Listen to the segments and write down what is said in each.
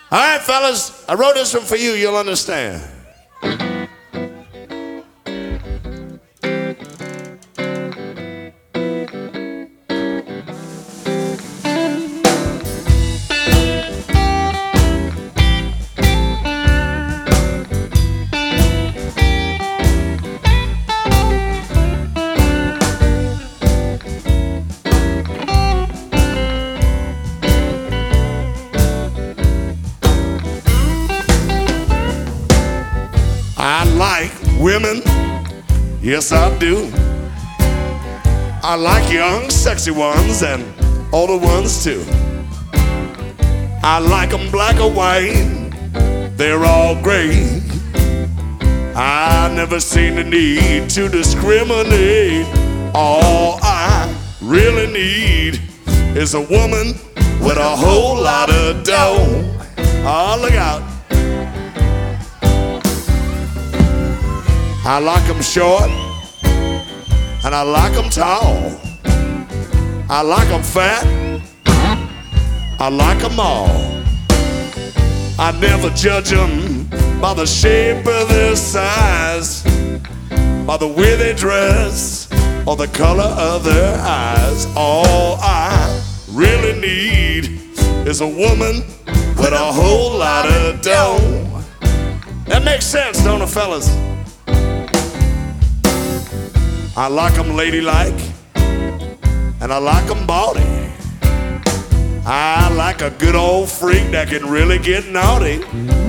All right, fellas, I wrote this one for you. You'll understand. I like women, yes I do. I like young, sexy ones and older ones too. I like them black or white, they're all great. I never seen the need to discriminate. All I really need is a woman with a whole lot of dough. Oh, look out. I like them short, and I like them tall. I like them fat, I like them all. I never judge them by the shape of their size, by the way they dress, or the color of their eyes. All I really need is a woman with a whole lot of dough. That makes sense, don't it, fellas? I like them ladylike, and I like them bawdy. I like a good old freak that can really get naughty.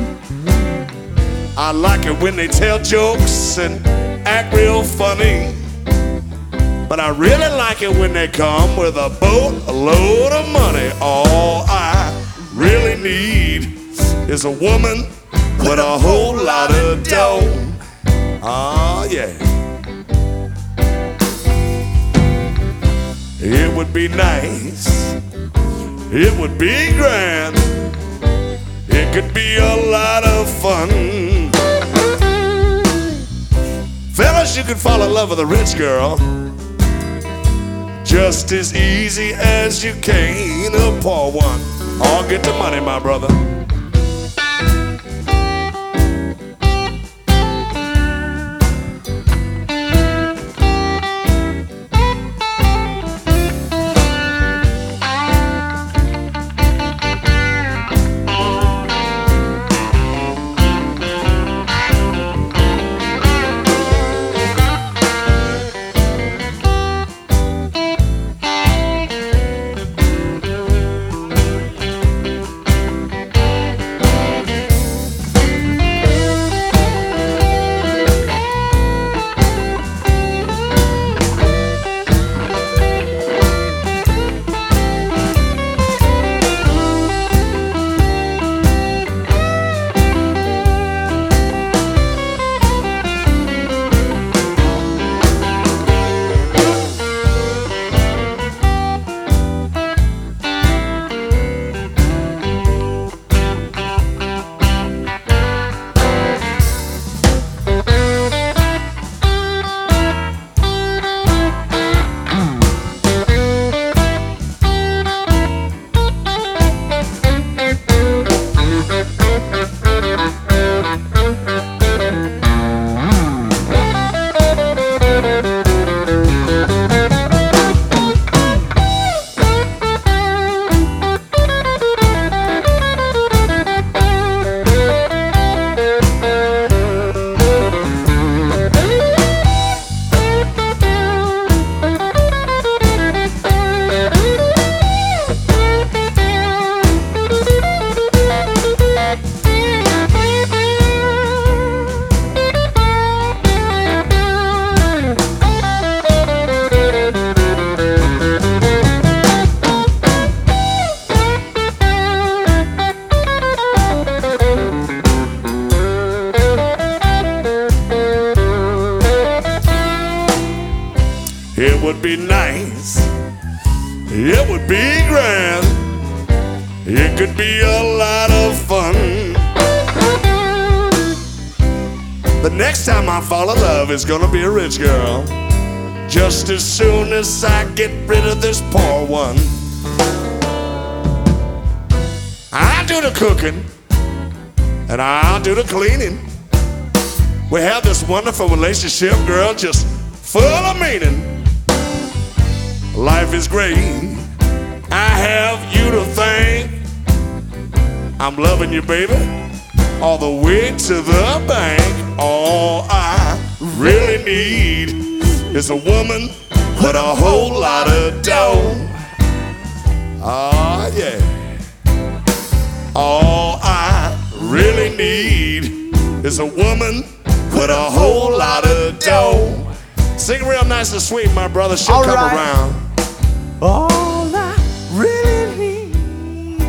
I like it when they tell jokes and act real funny. But I really like it when they come with a boatload of money. All I really need is a woman with a whole lot of dough. Oh yeah. It would be nice, it would be grand, it could be a lot of fun. Fellas, you could fall in love with a rich girl just as easy as you can a poor one. Oh, get the money, my brother. It would be nice, it would be grand, it could be a lot of fun. The next time I fall in love is gonna be a rich girl, just as soon as I get rid of this poor one. I do the cooking, and I'll do the cleaning. We have this wonderful relationship, girl, just full of meaning. Life is great. I have you to thank. I'm loving you, baby, all the way to the bank. All I really need is a woman with a whole lot of dough. Ah, yeah. All I really need is a woman with a whole lot of dough. Sing real nice and sweet, my brother. She'll all come right. around. All I really need,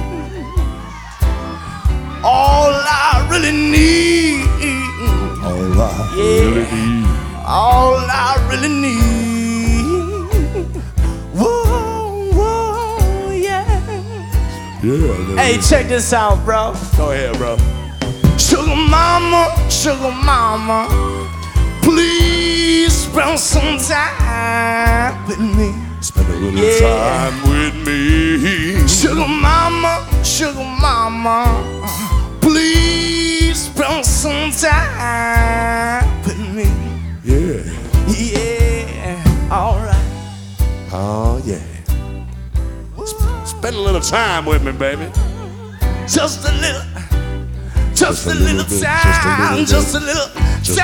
all I really need, All I really need. all I really need. Whoa, whoa, yeah. Yeah. Hey, check this out, bro. Go ahead, bro. Sugar mama, please spend some time with me. Spend a little time with me. Sugar mama, please spend some time with me. Yeah. Yeah, alright. Oh, yeah. Spend a little time with me, baby. Just a little time, bit, just a little bit, time. just a little bit, just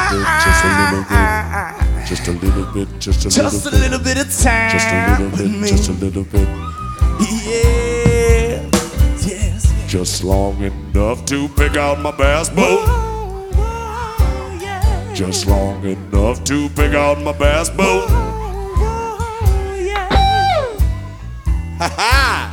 a little bit of time Just a little bit, just a little bit. Yeah, yes. Just long enough to pick out my bass boat. Whoa, yeah. Just long enough to pick out my bass boat. Whoa, yeah. Ha ha!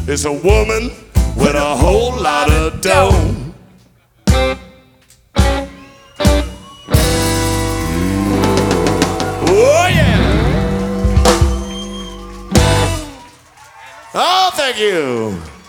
is a woman with a whole lot of dough. Oh yeah. Oh, thank you.